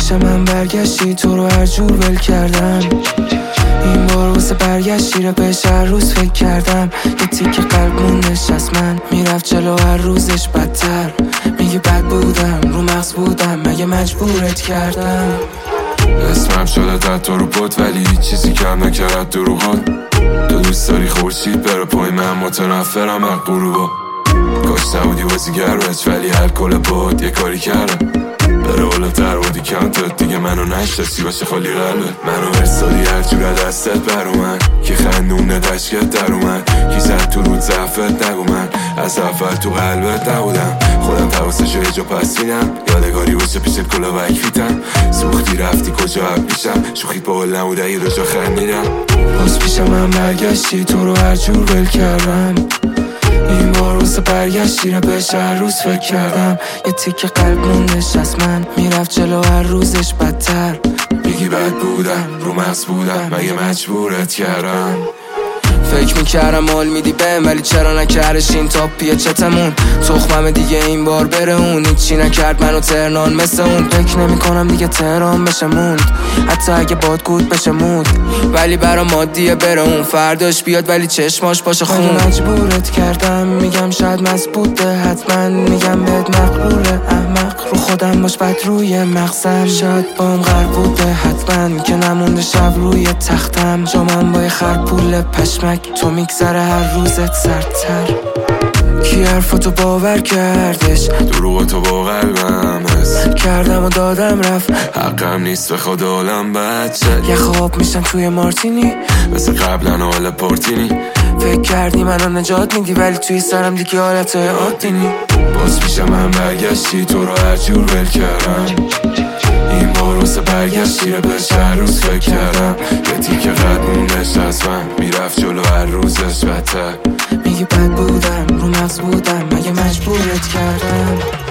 پیش من برگشتی تو رو هر جور ول کردم. این بار واسه برگشتی رو بهش هر روز فکر کردم. یه تیکه قلب موندش از من میرفت جلو هر روزش بدتر. میگی بد بودم رو مغز بودم مگه مجبورت کردم. اسمم شده در تو رو بود ولی هیچ چیزی کم نکرد دروغات. تو دوست داری خورشید بره پای من متنفرم از غروبا. کاش نبودی بازیگر بچ ولی الکل بود یه کاری کردم. بره بالاتر بودی کانتت دیگه منو نشدستی باشه خالی قلبه. منو ارسادی هر جور دستت بر اومد که خندونه دشکت در اومد. کی زد تو رود زفت نگو من از اول تو قلبت نبودم. خودم تواسشو یه جا پس میدم یادگاری باشه پیشت کلا وکفیتم. سوختی رفتی کجا پیشم شوخیت با حل نبوده یه دو جا خندیدم. باز پیش من برگشتی تو رو هر جور ول کردم. این بار واسه برگشتی رو بهش هر روز فکر کردم. یه تیکه قلب موندش از من میرفت جلو هر روزش بدتر. میگی بد بودم رو مغز بودم مگه مجبورت کردم. فکر میکردم مال میدی بهم ولی چرا نکردش این تاپیه چتمون. تخمم دیگه این بار بره اون هیچی نکرد منو ترنان مثل اون. فکر نمی کنم دیگه تهران بشه موند حتی اگه بادگود بشه مود. ولی برا مادیه بره اون فرداش بیاد ولی چشماش باشه خون. مجبورت کردم میگم شاید مزبوطه حتما میگم بهت مقبوله احمق. رو خودم باش بد روی مغزم شاید بام غرق بوده حتما که نمونده شب روی تختم. جامم با یه خرپول پشمک تو میگذره هر روزت سردتر. کی حرفاتو باور کردش دروغاتو با قلبم حس کردم و دادم رفت. حقم نیست به خود عالم بچه یه خواب میشم توی مارتینی مثل قبلا حال پارتینی. فکر کردی منو نجات میدی ولی توی سرم دیگه حالتهای عادینی. باز پیش من برگشتی تو رو هر جور ول کردم. این بار واسه برگشتی رو بهش هر روز فکر کردم. یه تیکه قد موندش از من میرفت جلو هر روزش بدتر. میگی بد بودم رو مغز بودم مگه مجبورت کردم.